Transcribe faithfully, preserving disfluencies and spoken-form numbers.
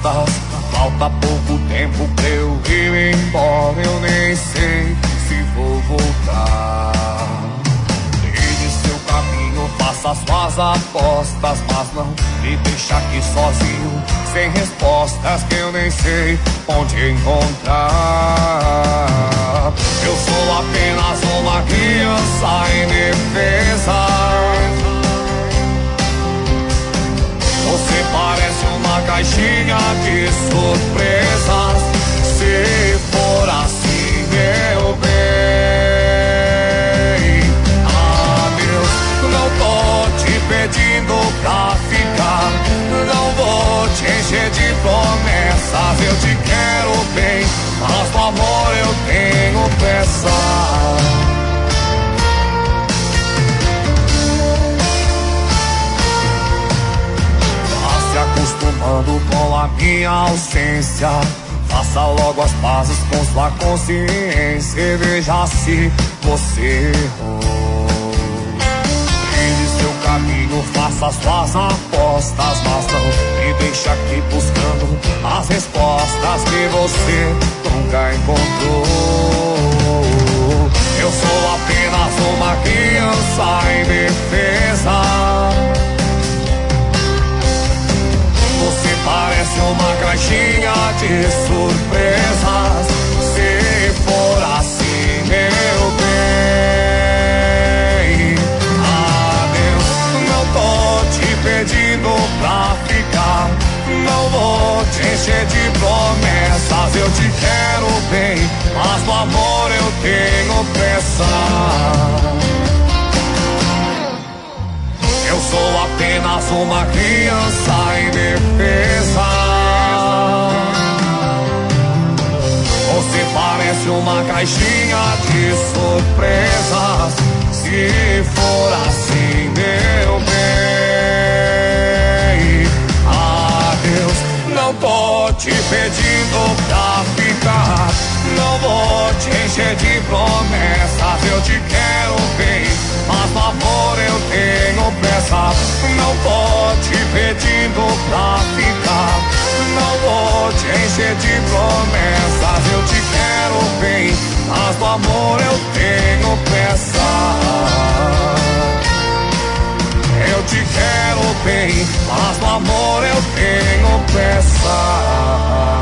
respostas. Falta pouco tempo pra eu ir embora, eu nem sei se vou voltar. Trilhe seu caminho, faça suas apostas, mas não me deixa aqui sozinho, sem respostas que eu nem sei onde encontrar. Eu sou apenas uma criança indefesa. Você parece uma caixinha de surpresas. Se for assim, meu bem, adeus. Não tô te pedindo pra ficar, não vou te encher de promessas. Eu te quero bem, mas do amor eu tenho pressa. Acostumando com a minha ausência, faça logo as pazes com sua consciência e veja se você errou. Trilhe seu caminho, faça suas apostas, mas não me deixe aqui buscando as respostas que você nunca encontrou. Eu sou apenas uma criança indefesa. Você parece uma caixinha de surpresas. Se for assim, meu bem, adeus. Não tô te pedindo pra ficar, não vou te encher de promessas. Eu te quero bem, mas no amor eu tenho pressa. Eu sou apenas uma criança indefesa. Você parece uma caixinha de surpresas. Se for assim, meu bem, adeus. Não tô te pedindo pra ficar, não vou te encher de promessas. Eu te quero bem, mas no amor eu tenho pressa. Não tô te pedindo pra ficar, não vou te encher de promessas. Eu te quero bem, mas no amor eu tenho pressa. Eu te quero bem, mas no amor eu tenho pressa.